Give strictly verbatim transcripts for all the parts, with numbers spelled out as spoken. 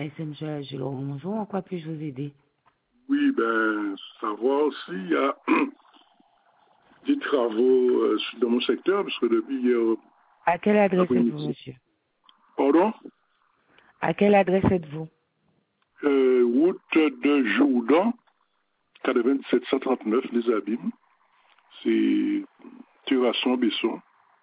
S N G A G. Bonjour, en quoi puis-je vous aider? Oui, ben, savoir s'il y a des travaux euh, dans mon secteur, parce que depuis hier À quelle adresse êtes-vous, après-midi. monsieur? Pardon? À quelle adresse êtes-vous? Euh, route de Jourdan, quatre-vingt-sept cent trente-neuf, Les Abîmes. C'est Terrasson-Besson.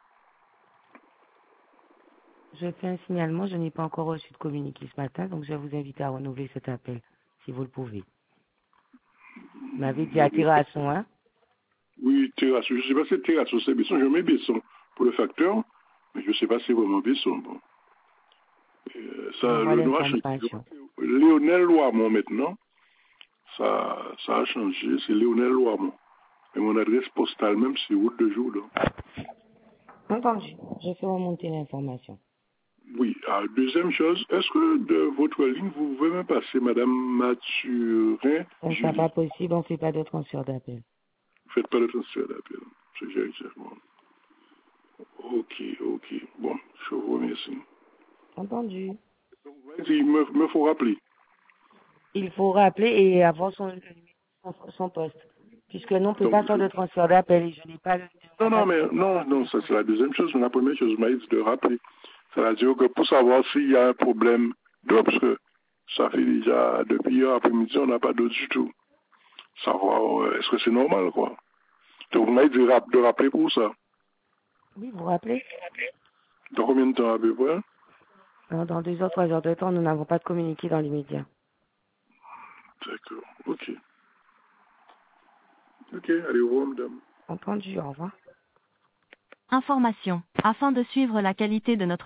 Je fais un signalement, je n'ai pas encore reçu de communiqué ce matin, donc je vais vous inviter à renouveler cet appel, si vous le pouvez. Vous m'avez dit à Terrasson, hein? Oui, Terrasson. Je ne sais pas si c'est Terrasson, c'est Besson. Je mets Besson pour le facteur, mais je ne sais pas si c'est vraiment Besson. Bon. Euh, ça, J'envoie le nom a changé. l'information. Léonel Loamont maintenant. Ça, ça a changé. C'est Léonel Loamont. Et mon adresse postale même, c'est route de Jourdan. Entendu. Je fais remonter l'information. Oui. Alors, deuxième chose, est-ce que de votre ligne, vous pouvez me passer Madame Mathurin Ça ne sera Julie? pas possible, on ne fait pas de transfert d'appel. Faites pas le transfert d'appel. C'est Jérôme. Bon. Ok, ok. Bon, je vous remercie. Entendu. Il me, me faut rappeler. Il faut rappeler et avoir son, son, son poste. Puisque nous, on ne peut Donc, pas faire de transfert d'appel et je n'ai pas le non, non, mais capacité. non, non, ça c'est la deuxième chose. Mais la première chose, vous m'avez dit de rappeler. C'est-à-dire que pour savoir s'il y a un problème d'eau, parce que ça fait déjà depuis hier après-midi, on n'a pas d'eau du tout. Savoir, euh, est-ce que c'est normal, quoi. Donc, vous m'avez dit rap- de rappeler pour ça. Oui, vous vous rappelez? Dans combien de temps à peu près? Alors, dans deux heures, trois heures de temps, nous n'avons pas de communiqué dans l'immédiat. D'accord, ok. Ok, allez, au revoir, madame. Entendu, au revoir. Information. Afin de suivre la qualité de notre